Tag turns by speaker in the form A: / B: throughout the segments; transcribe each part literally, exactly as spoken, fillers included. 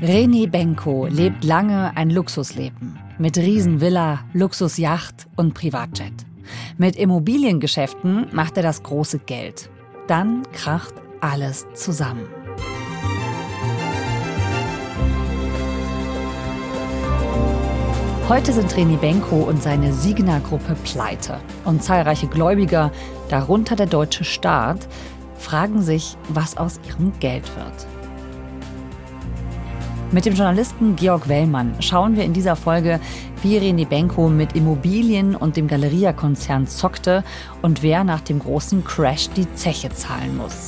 A: René Benko lebt lange ein Luxusleben. Mit Riesenvilla, Luxusjacht und Privatjet. Mit Immobiliengeschäften macht er das große Geld. Dann kracht alles zusammen. Heute sind René Benko und seine Signa-Gruppe pleite. Und zahlreiche Gläubiger, darunter der deutsche Staat, fragen sich, was aus ihrem Geld wird. Mit dem Journalisten Georg Wellmann schauen wir in dieser Folge, wie René Benko mit Immobilien und dem Galeria-Konzern zockte und wer nach dem großen Crash die Zeche zahlen muss.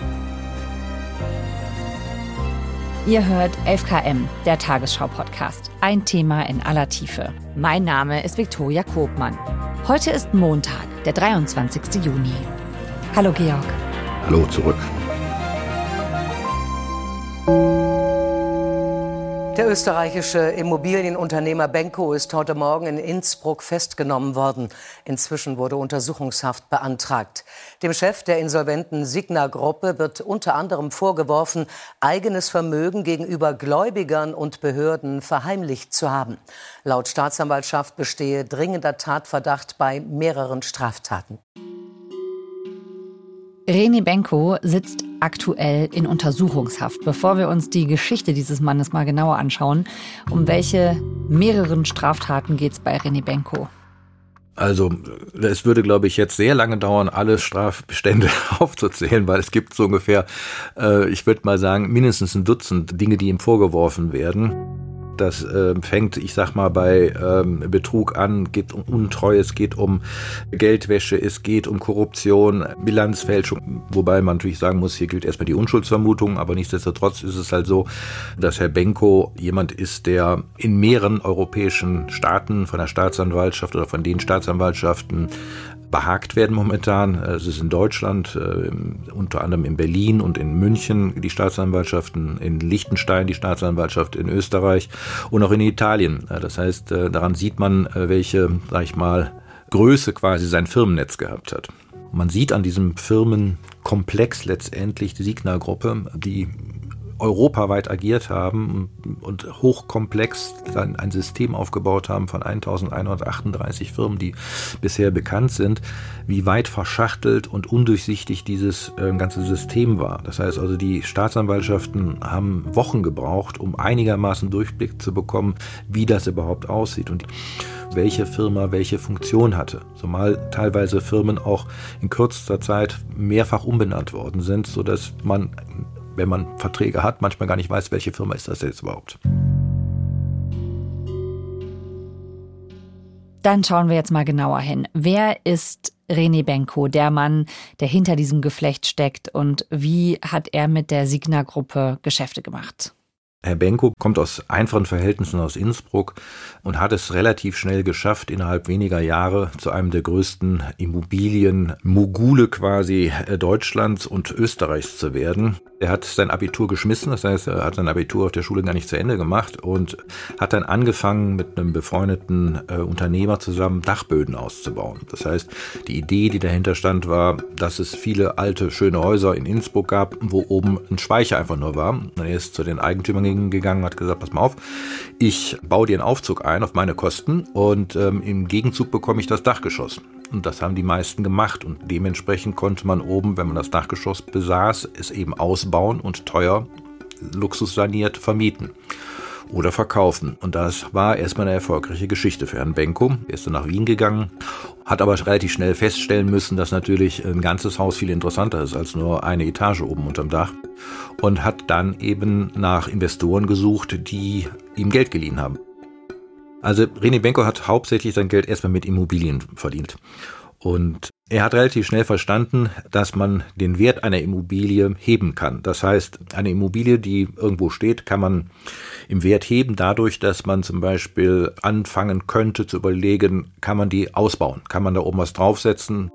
A: Ihr hört elf K M, der Tagesschau-Podcast. Ein Thema in aller Tiefe. Mein Name ist Viktoria Kobmann. Heute ist Montag, der dreiundzwanzigsten Juni. Hallo Georg.
B: Hallo zurück.
C: Der österreichische Immobilienunternehmer Benko ist heute Morgen in Innsbruck festgenommen worden. Inzwischen wurde Untersuchungshaft beantragt. Dem Chef der insolventen Signa-Gruppe wird unter anderem vorgeworfen, eigenes Vermögen gegenüber Gläubigern und Behörden verheimlicht zu haben. Laut Staatsanwaltschaft bestehe dringender Tatverdacht bei mehreren Straftaten.
A: René Benko sitzt aktuell in Untersuchungshaft. Bevor wir uns die Geschichte dieses Mannes mal genauer anschauen, um welche mehreren Straftaten geht es bei René Benko?
B: Also es würde, glaube ich, jetzt sehr lange dauern, alle Strafbestände aufzuzählen, weil es gibt so ungefähr, äh, ich würde mal sagen, mindestens ein Dutzend Dinge, die ihm vorgeworfen werden. Das äh, fängt, ich sag mal, bei ähm, Betrug an, geht um Untreue, es geht um Geldwäsche, es geht um Korruption, Bilanzfälschung. Wobei man natürlich sagen muss, hier gilt erstmal die Unschuldsvermutung, aber nichtsdestotrotz ist es halt so, dass Herr Benko jemand ist, der in mehreren europäischen Staaten von der Staatsanwaltschaft oder von den Staatsanwaltschaften behagt werden momentan. Es ist in Deutschland, äh, unter anderem in Berlin und in München die Staatsanwaltschaften, in Liechtenstein die Staatsanwaltschaft, in Österreich und auch in Italien. Das heißt, äh, daran sieht man, äh, welche, sag ich mal, Größe quasi sein Firmennetz gehabt hat. Man sieht an diesem Firmenkomplex letztendlich die Signa-Gruppe, die europaweit agiert haben und hochkomplex dann ein System aufgebaut haben von eintausendeinhundertachtunddreißig Firmen, die bisher bekannt sind, wie weit verschachtelt und undurchsichtig dieses äh, ganze System war. Das heißt also, die Staatsanwaltschaften haben Wochen gebraucht, um einigermaßen Durchblick zu bekommen, wie das überhaupt aussieht und welche Firma welche Funktion hatte. Zumal teilweise Firmen auch in kürzester Zeit mehrfach umbenannt worden sind, sodass man, wenn man Verträge hat, manchmal gar nicht weiß, welche Firma ist das jetzt überhaupt.
A: Dann schauen wir jetzt mal genauer hin. Wer ist René Benko, der Mann, der hinter diesem Geflecht steckt, und wie hat er mit der Signa-Gruppe Geschäfte gemacht?
B: Herr Benko kommt aus einfachen Verhältnissen aus Innsbruck und hat es relativ schnell geschafft, innerhalb weniger Jahre zu einem der größten Immobilien-Mogule quasi Deutschlands und Österreichs zu werden. Er hat sein Abitur geschmissen, das heißt, er hat sein Abitur auf der Schule gar nicht zu Ende gemacht und hat dann angefangen, mit einem befreundeten äh, Unternehmer zusammen Dachböden auszubauen. Das heißt, die Idee, die dahinter stand, war, dass es viele alte, schöne Häuser in Innsbruck gab, wo oben ein Speicher einfach nur war. Und er ist zu den Eigentümern gegangen und hat gesagt, pass mal auf, ich baue dir einen Aufzug ein auf meine Kosten und ähm, im Gegenzug bekomme ich das Dachgeschoss. Und das haben die meisten gemacht und dementsprechend konnte man oben, wenn man das Dachgeschoss besaß, es eben ausbauen und teuer, luxussaniert vermieten oder verkaufen. Und das war erstmal eine erfolgreiche Geschichte für Herrn Benko. Er ist dann nach Wien gegangen, hat aber relativ schnell feststellen müssen, dass natürlich ein ganzes Haus viel interessanter ist als nur eine Etage oben unterm Dach und hat dann eben nach Investoren gesucht, die ihm Geld geliehen haben. Also René Benko hat hauptsächlich sein Geld erstmal mit Immobilien verdient. Und er hat relativ schnell verstanden, dass man den Wert einer Immobilie heben kann. Das heißt, eine Immobilie, die irgendwo steht, kann man im Wert heben dadurch, dass man zum Beispiel anfangen könnte zu überlegen, kann man die ausbauen? Kann man da oben was draufsetzen?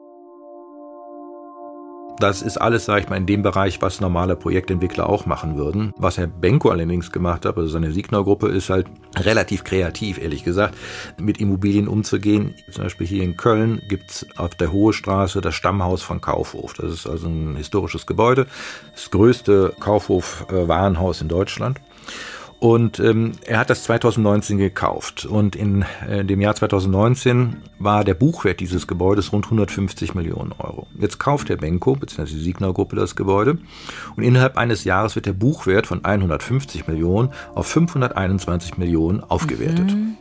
B: Das ist alles, sage ich mal, in dem Bereich, was normale Projektentwickler auch machen würden. Was Herr Benko allerdings gemacht hat, also seine Signa-Gruppe, ist halt relativ kreativ, ehrlich gesagt, mit Immobilien umzugehen. Zum Beispiel hier in Köln gibt's auf der Hohe Straße das Stammhaus von Kaufhof. Das ist also ein historisches Gebäude, das größte Kaufhof-Warenhaus in Deutschland. Und ähm, er hat das zweitausendneunzehn gekauft. Und in äh, dem Jahr zweitausendneunzehn war der Buchwert dieses Gebäudes rund hundertfünfzig Millionen Euro. Jetzt kauft der Benko bzw. die Signa-Gruppe das Gebäude. Und innerhalb eines Jahres wird der Buchwert von hundertfünfzig Millionen auf fünfhunderteinundzwanzig Millionen aufgewertet. Mhm.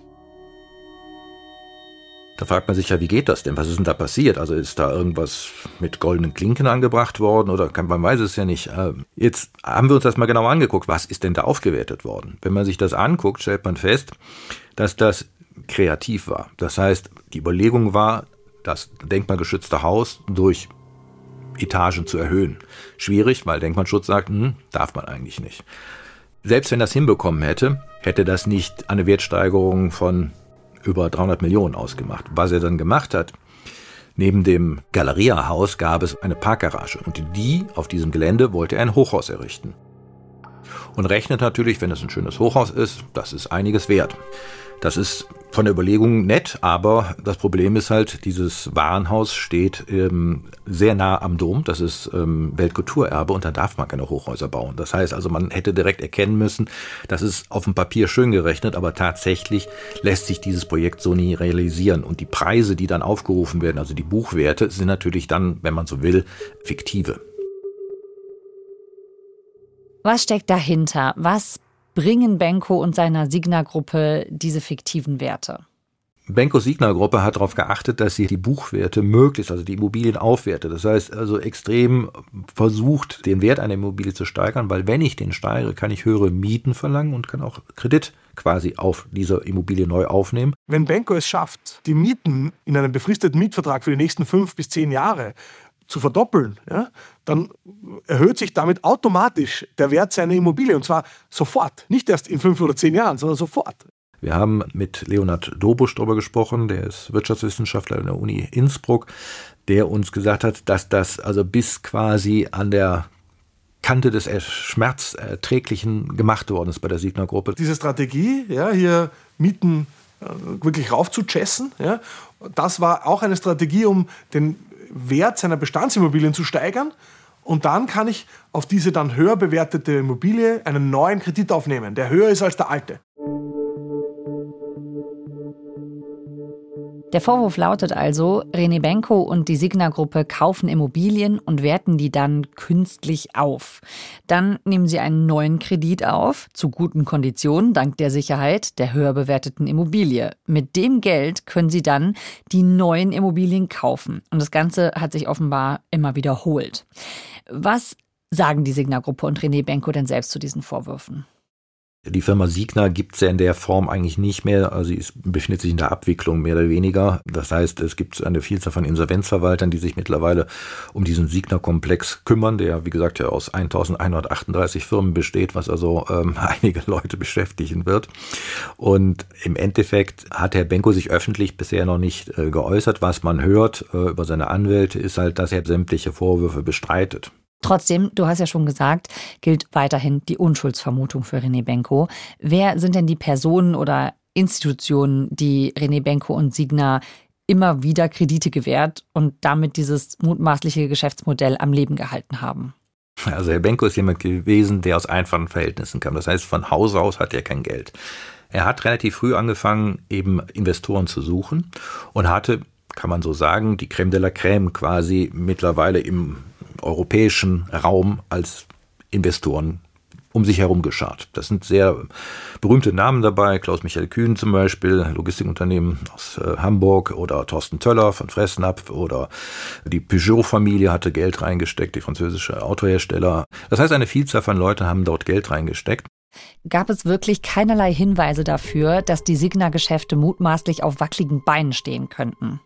B: Da fragt man sich ja, wie geht das denn? Was ist denn da passiert? Also ist da irgendwas mit goldenen Klinken angebracht worden oder kann, man weiß es ja nicht. Jetzt haben wir uns das mal genau angeguckt. Was ist denn da aufgewertet worden? Wenn man sich das anguckt, stellt man fest, dass das kreativ war. Das heißt, die Überlegung war, das denkmalgeschützte Haus durch Etagen zu erhöhen. Schwierig, weil Denkmalschutz sagt, hm, darf man eigentlich nicht. Selbst wenn das hinbekommen hätte, hätte das nicht eine Wertsteigerung von über dreihundert Millionen ausgemacht. Was er dann gemacht hat, neben dem Galleria-Haus gab es eine Parkgarage und die auf diesem Gelände wollte er ein Hochhaus errichten. Und rechnet natürlich, wenn es ein schönes Hochhaus ist, das ist einiges wert. Das ist von der Überlegung nett, aber das Problem ist halt, dieses Warenhaus steht ähm, sehr nah am Dom, das ist ähm, Weltkulturerbe und da darf man keine Hochhäuser bauen. Das heißt also, man hätte direkt erkennen müssen, das ist auf dem Papier schön gerechnet, aber tatsächlich lässt sich dieses Projekt so nie realisieren. Und die Preise, die dann aufgerufen werden, also die Buchwerte, sind natürlich dann, wenn man so will, fiktive.
A: Was steckt dahinter? Was bringen Benko und seiner Signa-Gruppe diese fiktiven Werte?
B: Benkos Signa-Gruppe hat darauf geachtet, dass sie die Buchwerte möglichst, also die Immobilien aufwertet. Das heißt also extrem versucht, den Wert einer Immobilie zu steigern, weil wenn ich den steigere, kann ich höhere Mieten verlangen und kann auch Kredit quasi auf diese Immobilie neu aufnehmen.
D: Wenn Benko es schafft, die Mieten in einem befristeten Mietvertrag für die nächsten fünf bis zehn Jahre zu verdoppeln, ja, dann erhöht sich damit automatisch der Wert seiner Immobilie und zwar sofort, nicht erst in fünf oder zehn Jahren, sondern sofort.
B: Wir haben mit Leonhard Dobusch darüber gesprochen, der ist Wirtschaftswissenschaftler an der Uni Innsbruck, der uns gesagt hat, dass das also bis quasi an der Kante des Schmerzerträglichen gemacht worden ist bei der Signa-Gruppe.
D: Diese Strategie, ja, hier Mieten äh, wirklich raufzuchessen, ja, das war auch eine Strategie, um den Wert seiner Bestandsimmobilien zu steigern und dann kann ich auf diese dann höher bewertete Immobilie einen neuen Kredit aufnehmen, der höher ist als der alte.
A: Der Vorwurf lautet also, René Benko und die Signa-Gruppe kaufen Immobilien und werten die dann künstlich auf. Dann nehmen sie einen neuen Kredit auf, zu guten Konditionen, dank der Sicherheit der höher bewerteten Immobilie. Mit dem Geld können sie dann die neuen Immobilien kaufen. Und das Ganze hat sich offenbar immer wiederholt. Was sagen die Signa-Gruppe und René Benko denn selbst zu diesen Vorwürfen?
B: Die Firma Signa gibt es ja in der Form eigentlich nicht mehr. Also sie ist, befindet sich in der Abwicklung mehr oder weniger. Das heißt, es gibt eine Vielzahl von Insolvenzverwaltern, die sich mittlerweile um diesen Signa-Komplex kümmern, der, wie gesagt, ja aus eintausendeinhundertachtunddreißig Firmen besteht, was also ähm, einige Leute beschäftigen wird. Und im Endeffekt hat Herr Benko sich öffentlich bisher noch nicht äh, geäußert. Was man hört äh, über seine Anwälte, ist halt, dass er sämtliche Vorwürfe bestreitet.
A: Trotzdem, du hast ja schon gesagt, gilt weiterhin die Unschuldsvermutung für René Benko. Wer sind denn die Personen oder Institutionen, die René Benko und Signa immer wieder Kredite gewährt und damit dieses mutmaßliche Geschäftsmodell am Leben gehalten haben?
B: Also Herr Benko ist jemand gewesen, der aus einfachen Verhältnissen kam. Das heißt, von Haus aus hat er kein Geld. Er hat relativ früh angefangen, eben Investoren zu suchen und hatte, kann man so sagen, die Crème de la Crème quasi mittlerweile im europäischen Raum als Investoren um sich herum geschart. Das sind sehr berühmte Namen dabei, Klaus-Michael Kühn zum Beispiel, Logistikunternehmen aus äh, Hamburg oder Thorsten Töller von Fressnapf oder die Peugeot-Familie hatte Geld reingesteckt, die französische Autohersteller. Das heißt, eine Vielzahl von Leuten haben dort Geld reingesteckt.
A: Gab es wirklich keinerlei Hinweise dafür, dass die Signa-Geschäfte mutmaßlich auf wackeligen Beinen stehen könnten?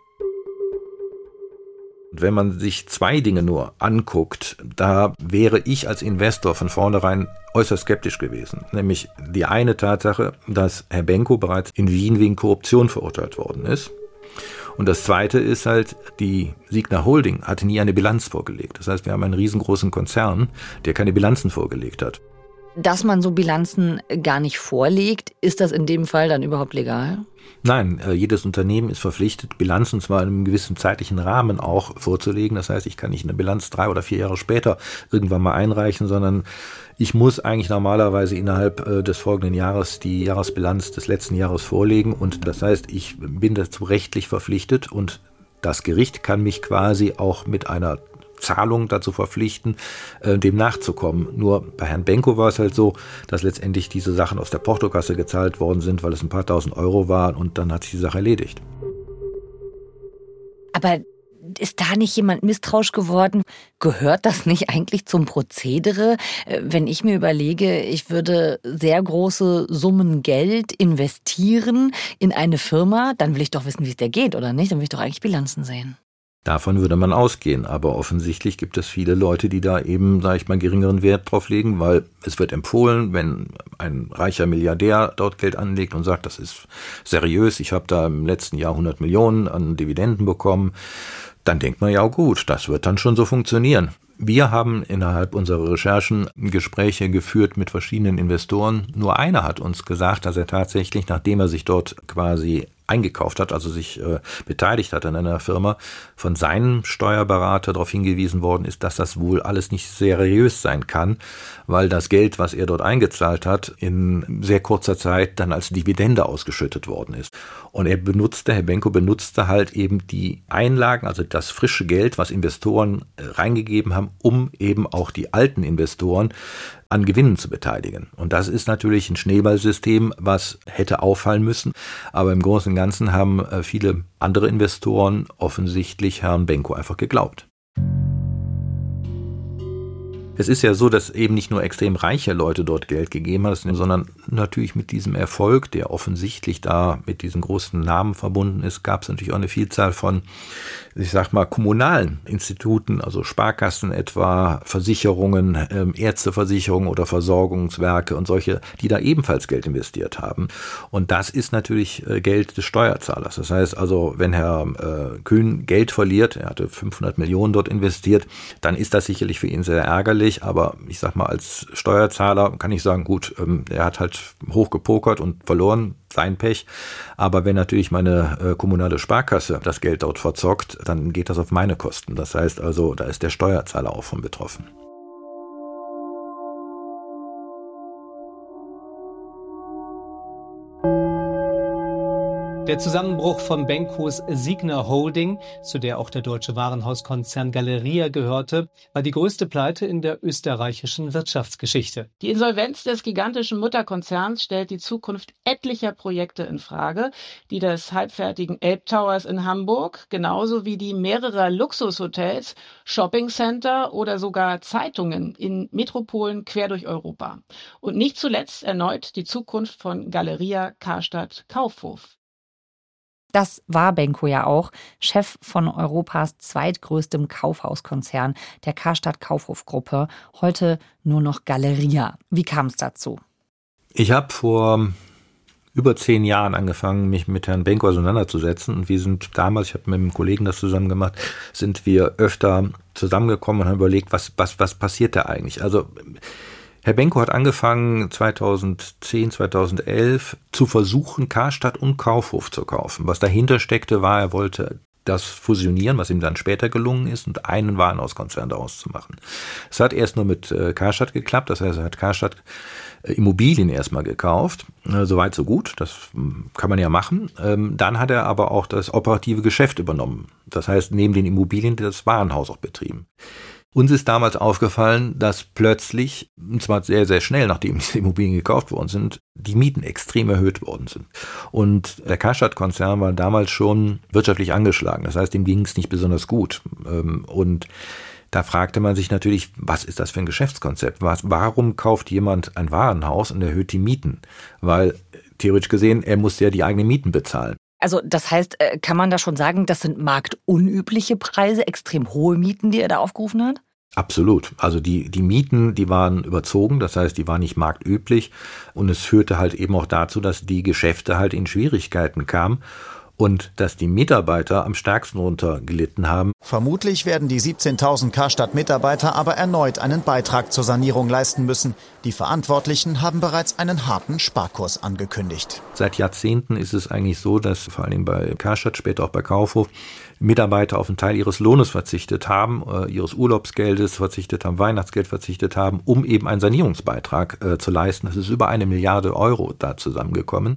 B: Wenn man sich zwei Dinge nur anguckt, da wäre ich als Investor von vornherein äußerst skeptisch gewesen. Nämlich die eine Tatsache, dass Herr Benko bereits in Wien wegen Korruption verurteilt worden ist. Und das zweite ist halt, die Signa Holding hatte nie eine Bilanz vorgelegt. Das heißt, wir haben einen riesengroßen Konzern, der keine Bilanzen vorgelegt hat.
A: Dass man so Bilanzen gar nicht vorlegt, ist das in dem Fall dann überhaupt legal?
B: Nein, jedes Unternehmen ist verpflichtet, Bilanzen zwar in einem gewissen zeitlichen Rahmen auch vorzulegen. Das heißt, ich kann nicht eine Bilanz drei oder vier Jahre später irgendwann mal einreichen, sondern ich muss eigentlich normalerweise innerhalb des folgenden Jahres die Jahresbilanz des letzten Jahres vorlegen. Und das heißt, ich bin dazu rechtlich verpflichtet und das Gericht kann mich quasi auch mit einer Zahlung dazu verpflichten, äh, dem nachzukommen. Nur bei Herrn Benko war es halt so, dass letztendlich diese Sachen aus der Portokasse gezahlt worden sind, weil es ein paar tausend Euro waren und dann hat sich die Sache erledigt.
A: Aber ist da nicht jemand misstrauisch geworden? Gehört das nicht eigentlich zum Prozedere? Wenn ich mir überlege, ich würde sehr große Summen Geld investieren in eine Firma, dann will ich doch wissen, wie es der geht, oder nicht? Dann will ich doch eigentlich Bilanzen sehen.
B: Davon würde man ausgehen, aber offensichtlich gibt es viele Leute, die da eben, sage ich mal, geringeren Wert drauf legen, weil es wird empfohlen, wenn ein reicher Milliardär dort Geld anlegt und sagt, das ist seriös, ich habe da im letzten Jahr hundert Millionen an Dividenden bekommen, dann denkt man ja, gut, das wird dann schon so funktionieren. Wir haben innerhalb unserer Recherchen Gespräche geführt mit verschiedenen Investoren. Nur einer hat uns gesagt, dass er tatsächlich, nachdem er sich dort quasi eingekauft hat, also sich äh, beteiligt hat an einer Firma, von seinem Steuerberater darauf hingewiesen worden ist, dass das wohl alles nicht seriös sein kann, weil das Geld, was er dort eingezahlt hat, in sehr kurzer Zeit dann als Dividende ausgeschüttet worden ist. Und er benutzte, Herr Benko benutzte halt eben die Einlagen, also das frische Geld, was Investoren äh, reingegeben haben, um eben auch die alten Investoren an Gewinnen zu beteiligen. Und das ist natürlich ein Schneeballsystem, was hätte auffallen müssen. Aber im Großen und Ganzen haben viele andere Investoren offensichtlich Herrn Benko einfach geglaubt. Es ist ja so, dass eben nicht nur extrem reiche Leute dort Geld gegeben haben, sondern natürlich mit diesem Erfolg, der offensichtlich da mit diesen großen Namen verbunden ist, gab es natürlich auch eine Vielzahl von, ich sag mal, kommunalen Instituten, also Sparkassen etwa, Versicherungen, Ärzteversicherungen oder Versorgungswerke und solche, die da ebenfalls Geld investiert haben. Und das ist natürlich Geld des Steuerzahlers. Das heißt also, wenn Herr äh, Kühn Geld verliert, er hatte fünfhundert Millionen dort investiert, dann ist das sicherlich für ihn sehr ärgerlich. Aber ich sag mal, als Steuerzahler kann ich sagen, gut, ähm, er hat halt hoch gepokert und verloren, sein Pech. Aber wenn natürlich meine äh, kommunale Sparkasse das Geld dort verzockt, dann geht das auf meine Kosten. Das heißt also, da ist der Steuerzahler auch von betroffen.
E: Der Zusammenbruch von Benkos Signa Holding, zu der auch der deutsche Warenhauskonzern Galeria gehörte, war die größte Pleite in der österreichischen Wirtschaftsgeschichte.
F: Die Insolvenz des gigantischen Mutterkonzerns stellt die Zukunft etlicher Projekte in Frage, die des halbfertigen Elbtowers in Hamburg, genauso wie die mehrerer Luxushotels, Shoppingcenter oder sogar Zeitungen in Metropolen quer durch Europa. Und nicht zuletzt erneut die Zukunft von Galeria Karstadt Kaufhof.
A: Das war Benko ja auch, Chef von Europas zweitgrößtem Kaufhauskonzern, der Karstadt Kaufhof Gruppe, heute nur noch Galeria. Wie kam es dazu?
B: Ich habe vor über zehn Jahren angefangen, mich mit Herrn Benko auseinanderzusetzen. Und wir sind damals, ich habe mit einem Kollegen das zusammen gemacht, sind wir öfter zusammengekommen und haben überlegt, was, was, was passiert da eigentlich? Also Herr Benko hat angefangen zweitausendzehn, zweitausendelf zu versuchen, Karstadt und Kaufhof zu kaufen. Was dahinter steckte, war, er wollte das fusionieren, was ihm dann später gelungen ist, und einen Warenhauskonzern daraus zu machen. Es hat erst nur mit äh, Karstadt geklappt, das heißt, er hat Karstadt äh, Immobilien erstmal gekauft. Äh, Soweit so gut, das äh, kann man ja machen. Ähm, dann hat er aber auch das operative Geschäft übernommen. Das heißt, neben den Immobilien das Warenhaus auch betrieben. Uns ist damals aufgefallen, dass plötzlich, und zwar sehr, sehr schnell, nachdem diese Immobilien gekauft worden sind, die Mieten extrem erhöht worden sind. Und der Karstadt-Konzern war damals schon wirtschaftlich angeschlagen. Das heißt, ihm ging es nicht besonders gut. Und da fragte man sich natürlich, was ist das für ein Geschäftskonzept? Was, warum kauft jemand ein Warenhaus und erhöht die Mieten? Weil theoretisch gesehen, er muss ja die eigenen Mieten bezahlen.
A: Also das heißt, kann man da schon sagen, das sind marktunübliche Preise, extrem hohe Mieten, die er da aufgerufen hat?
B: Absolut. Also die, die Mieten, die waren überzogen, das heißt, die waren nicht marktüblich. Und es führte halt eben auch dazu, dass die Geschäfte halt in Schwierigkeiten kamen. und dass die Mitarbeiter am stärksten darunter gelitten haben.
G: Vermutlich werden die siebzehntausend Karstadt-Mitarbeiter aber erneut einen Beitrag zur Sanierung leisten müssen. Die Verantwortlichen haben bereits einen harten Sparkurs angekündigt.
B: Seit Jahrzehnten ist es eigentlich so, dass vor allem bei Karstadt, später auch bei Kaufhof, Mitarbeiter auf einen Teil ihres Lohnes verzichtet haben, äh, ihres Urlaubsgeldes verzichtet haben, Weihnachtsgeld verzichtet haben, um eben einen Sanierungsbeitrag äh, zu leisten. Das ist über eine Milliarde Euro da zusammengekommen.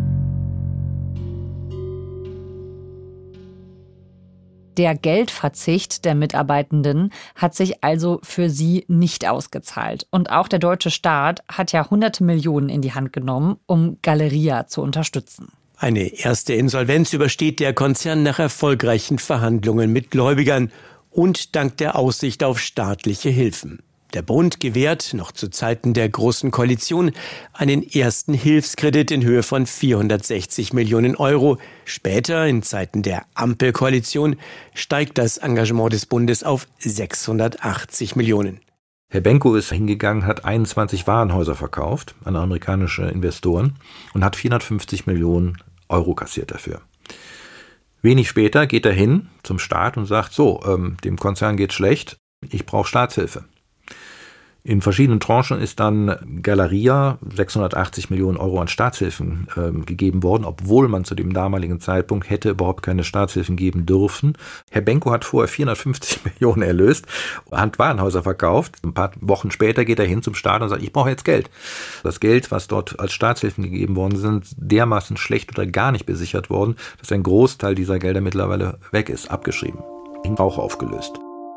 A: Der Geldverzicht der Mitarbeitenden hat sich also für sie nicht ausgezahlt. Und auch der deutsche Staat hat ja hunderte Millionen in die Hand genommen, um Galeria zu unterstützen.
H: Eine erste Insolvenz übersteht der Konzern nach erfolgreichen Verhandlungen mit Gläubigern und dank der Aussicht auf staatliche Hilfen. Der Bund gewährt, noch zu Zeiten der Großen Koalition, einen ersten Hilfskredit in Höhe von vierhundertsechzig Millionen Euro. Später, in Zeiten der Ampelkoalition, steigt das Engagement des Bundes auf sechshundertachtzig Millionen.
B: Herr Benko ist hingegangen, hat einundzwanzig Warenhäuser verkauft an amerikanische Investoren und hat vierhundertfünfzig Millionen Euro kassiert dafür. Wenig später geht er hin zum Staat und sagt, so, ähm, dem Konzern geht's schlecht, ich brauche Staatshilfe. In verschiedenen Tranchen ist dann Galeria sechshundertachtzig Millionen Euro an Staatshilfen äh, gegeben worden, obwohl man zu dem damaligen Zeitpunkt hätte überhaupt keine Staatshilfen geben dürfen. Herr Benko hat vorher vierhundertfünfzig Millionen erlöst, hat Warenhäuser verkauft. Ein paar Wochen später geht er hin zum Staat und sagt, ich brauche jetzt Geld. Das Geld, was dort als Staatshilfen gegeben worden sind, dermaßen schlecht oder gar nicht besichert worden, dass ein Großteil dieser Gelder mittlerweile weg ist, abgeschrieben, in Rauch aufgelöst.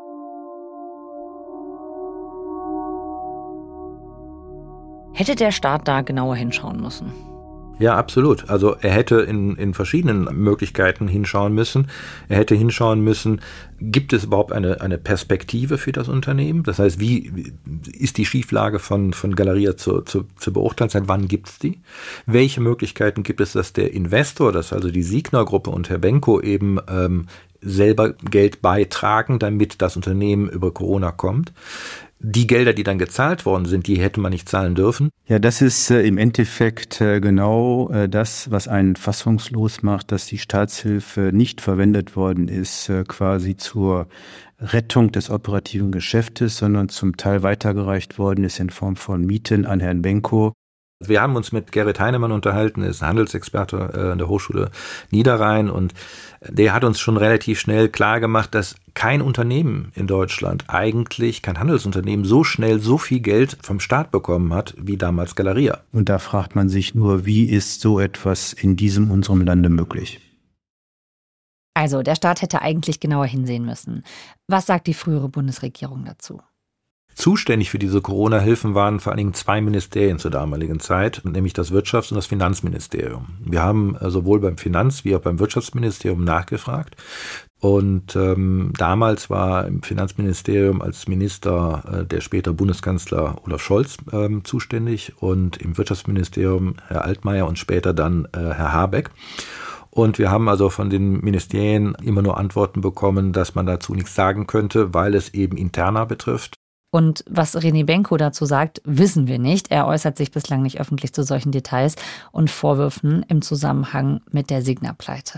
A: Hätte der Staat da genauer hinschauen müssen?
B: Ja, absolut. Also er hätte in, in verschiedenen Möglichkeiten hinschauen müssen. Er hätte hinschauen müssen, gibt es überhaupt eine, eine Perspektive für das Unternehmen? Das heißt, wie ist die Schieflage von, von Galeria zu, zu, zu beurteilen? Seit wann gibt es die? Welche Möglichkeiten gibt es, dass der Investor, dass also die Signa-Gruppe und Herr Benko eben ähm, selber Geld beitragen, damit das Unternehmen über Corona kommt? Die Gelder, die dann gezahlt worden sind, die hätte man nicht zahlen dürfen.
I: Ja, das ist äh, im Endeffekt äh, genau äh, das, was einen fassungslos macht, dass die Staatshilfe nicht verwendet worden ist, äh, quasi zur Rettung des operativen Geschäftes, sondern zum Teil weitergereicht worden ist in Form von Mieten an Herrn Benko.
B: Wir haben uns mit Gerrit Heinemann unterhalten, er ist ein Handelsexperte äh, an der Hochschule Niederrhein, und der hat uns schon relativ schnell klar gemacht, dass kein Unternehmen in Deutschland eigentlich, kein Handelsunternehmen so schnell so viel Geld vom Staat bekommen hat, wie damals Galeria.
I: Und da fragt man sich nur, wie ist so etwas in diesem unserem Lande möglich?
A: Also, der Staat hätte eigentlich genauer hinsehen müssen. Was sagt die frühere Bundesregierung dazu?
B: Zuständig für diese Corona-Hilfen waren vor allen Dingen zwei Ministerien zur damaligen Zeit, nämlich das Wirtschafts- und das Finanzministerium. Wir haben sowohl beim Finanz- wie auch beim Wirtschaftsministerium nachgefragt. Und ähm, damals war im Finanzministerium als Minister äh, der später Bundeskanzler Olaf Scholz ähm, zuständig und im Wirtschaftsministerium Herr Altmaier und später dann äh, Herr Habeck. Und wir haben also von den Ministerien immer nur Antworten bekommen, dass man dazu nichts sagen könnte, weil es eben interner betrifft.
A: Und was René Benko dazu sagt, wissen wir nicht. Er äußert sich bislang nicht öffentlich zu solchen Details und Vorwürfen im Zusammenhang mit der Signa-Pleite.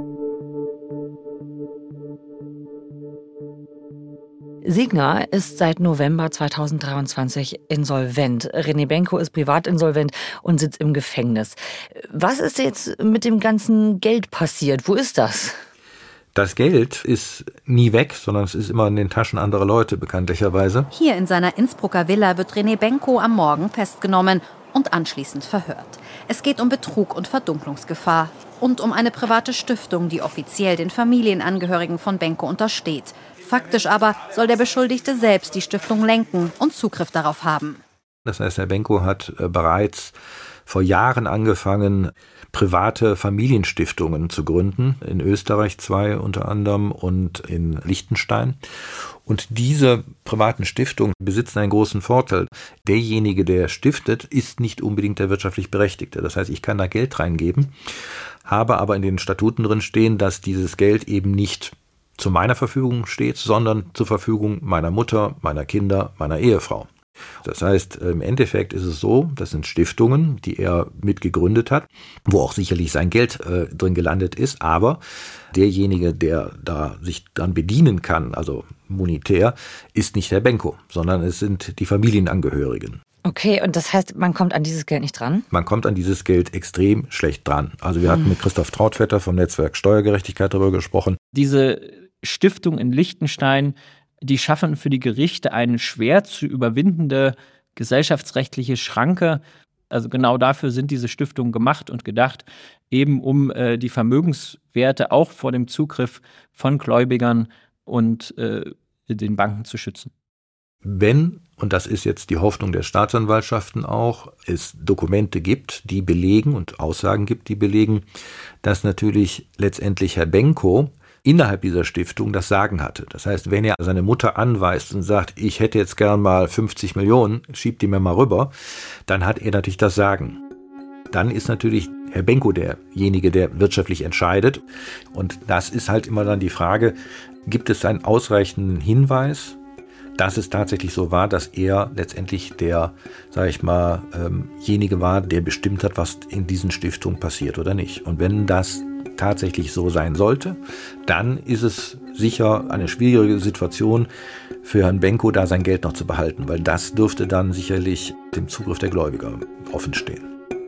A: Signa ist seit November zweitausenddreiundzwanzig insolvent. René Benko ist privat insolvent und sitzt im Gefängnis. Was ist jetzt mit dem ganzen Geld passiert? Wo ist das?
B: Das Geld ist nie weg, sondern es ist immer in den Taschen anderer Leute, bekanntlicherweise.
J: Hier in seiner Innsbrucker Villa wird René Benko am Morgen festgenommen und anschließend verhört. Es geht um Betrug und Verdunklungsgefahr und um eine private Stiftung, die offiziell den Familienangehörigen von Benko untersteht. Faktisch aber soll der Beschuldigte selbst die Stiftung lenken und Zugriff darauf haben.
B: Das heißt, Herr Benko hat bereits vor Jahren angefangen, private Familienstiftungen zu gründen, in Österreich zwei unter anderem und in Liechtenstein. Und diese privaten Stiftungen besitzen einen großen Vorteil. Derjenige, der stiftet, ist nicht unbedingt der wirtschaftlich Berechtigte. Das heißt, ich kann da Geld reingeben, habe aber in den Statuten drin stehen, dass dieses Geld eben nicht zu meiner Verfügung steht, sondern zur Verfügung meiner Mutter, meiner Kinder, meiner Ehefrau. Das heißt, im Endeffekt ist es so, das sind Stiftungen, die er mitgegründet hat, wo auch sicherlich sein Geld äh, drin gelandet ist, aber derjenige, der da sich dann bedienen kann, also monetär, ist nicht Herr Benko, sondern es sind die Familienangehörigen.
A: Okay, und das heißt, man kommt an dieses Geld nicht dran?
B: Man kommt an dieses Geld extrem schlecht dran. Also wir hm. hatten mit Christoph Trautvetter vom Netzwerk Steuergerechtigkeit darüber gesprochen.
K: Diese Stiftung in Liechtenstein, die schaffen für die Gerichte eine schwer zu überwindende gesellschaftsrechtliche Schranke. Also genau dafür sind diese Stiftungen gemacht und gedacht, eben um äh, die Vermögenswerte auch vor dem Zugriff von Gläubigern und äh, den Banken zu schützen.
B: Wenn, und das ist jetzt die Hoffnung der Staatsanwaltschaften auch, es Dokumente gibt, die belegen und Aussagen gibt, die belegen, dass natürlich letztendlich Herr Benko innerhalb dieser Stiftung das Sagen hatte. Das heißt, wenn er seine Mutter anweist und sagt, ich hätte jetzt gern mal fünfzig Millionen, schiebt die mir mal rüber, dann hat er natürlich das Sagen. Dann ist natürlich Herr Benko derjenige, der wirtschaftlich entscheidet. Und das ist halt immer dann die Frage, gibt es einen ausreichenden Hinweis, dass es tatsächlich so war, dass er letztendlich der, sage ich mal, derjenige war, der bestimmt hat, was in diesen Stiftungen passiert oder nicht. Und wenn das tatsächlich so sein sollte, dann ist es sicher eine schwierige Situation für Herrn Benko, da sein Geld noch zu behalten, weil das dürfte dann sicherlich dem Zugriff der Gläubiger offenstehen.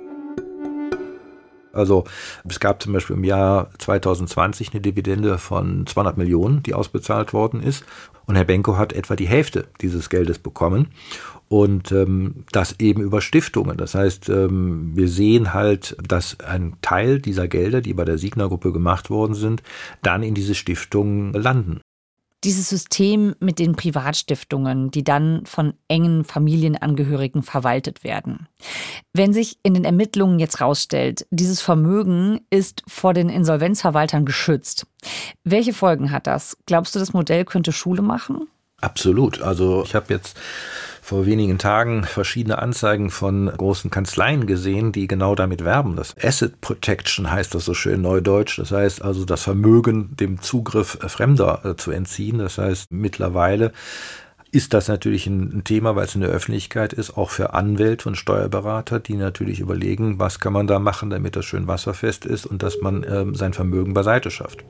B: Also es gab zum Beispiel im Jahr zwanzig zwanzig eine Dividende von zweihundert Millionen, die ausbezahlt worden ist. Und Herr Benko hat etwa die Hälfte dieses Geldes bekommen. Und ähm, das eben über Stiftungen. Das heißt, ähm, wir sehen halt, dass ein Teil dieser Gelder, die bei der Signa-Gruppe gemacht worden sind, dann in diese Stiftungen landen.
A: Dieses System mit den Privatstiftungen, die dann von engen Familienangehörigen verwaltet werden. Wenn sich in den Ermittlungen jetzt rausstellt, dieses Vermögen ist vor den Insolvenzverwaltern geschützt. Welche Folgen hat das? Glaubst du, das Modell könnte Schule machen?
B: Absolut. Also ich habe jetzt vor wenigen Tagen verschiedene Anzeigen von großen Kanzleien gesehen, die genau damit werben. Das Asset Protection heißt das so schön neudeutsch. Das heißt also, das Vermögen dem Zugriff Fremder äh, zu entziehen. Das heißt, mittlerweile ist das natürlich ein Thema, weil es in der Öffentlichkeit ist, auch für Anwälte und Steuerberater, die natürlich überlegen, was kann man da machen, damit das schön wasserfest ist und dass man äh, sein Vermögen beiseite schafft.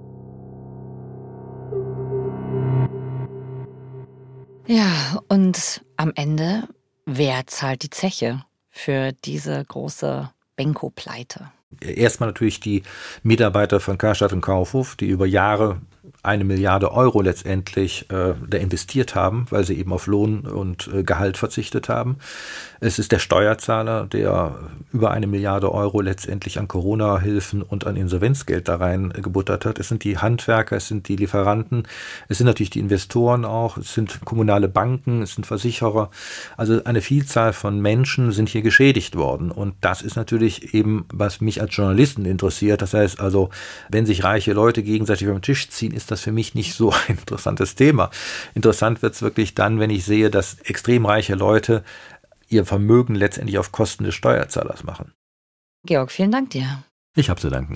A: Ja, und am Ende, wer zahlt die Zeche für diese große Benko-Pleite?
B: Erstmal natürlich die Mitarbeiter von Karstadt und Kaufhof, die über Jahre eine Milliarde Euro letztendlich äh, da investiert haben, weil sie eben auf Lohn und äh, Gehalt verzichtet haben. Es ist der Steuerzahler, der über eine Milliarde Euro letztendlich an Corona-Hilfen und an Insolvenzgeld da rein äh, gebuttert hat. Es sind die Handwerker, es sind die Lieferanten, es sind natürlich die Investoren auch, es sind kommunale Banken, es sind Versicherer. Also eine Vielzahl von Menschen sind hier geschädigt worden. Und das ist natürlich eben, was mich als Journalisten interessiert. Das heißt also, wenn sich reiche Leute gegenseitig über den Tisch ziehen, ist das für mich nicht so ein interessantes Thema. Interessant wird es wirklich dann, wenn ich sehe, dass extrem reiche Leute ihr Vermögen letztendlich auf Kosten des Steuerzahlers machen.
A: Georg, vielen Dank dir.
B: Ich habe zu danken.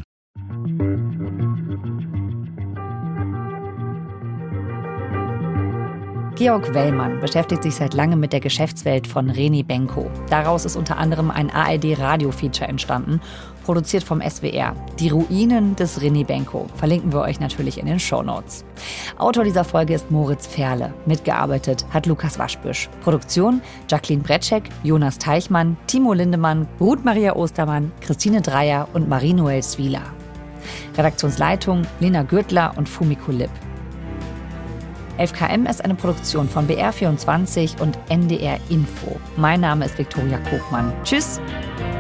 A: Georg Wellmann beschäftigt sich seit langem mit der Geschäftswelt von René Benko. Daraus ist unter anderem ein A R D-Radio-Feature entstanden, produziert vom S W R. Die Ruinen des René Benko verlinken wir euch natürlich in den Shownotes. Autor dieser Folge ist Moritz Ferle. Mitgearbeitet hat Lukas Waschbüsch. Produktion Jacqueline Bretschek, Jonas Teichmann, Timo Lindemann, Ruth Maria Ostermann, Christine Dreier und Marie-Noël Zwieler. Redaktionsleitung Lena Gürtler und Fumiko Lipp. elf K M ist eine Produktion von B R vierundzwanzig und N D R Info. Mein Name ist Viktoria Kogmann. Tschüss!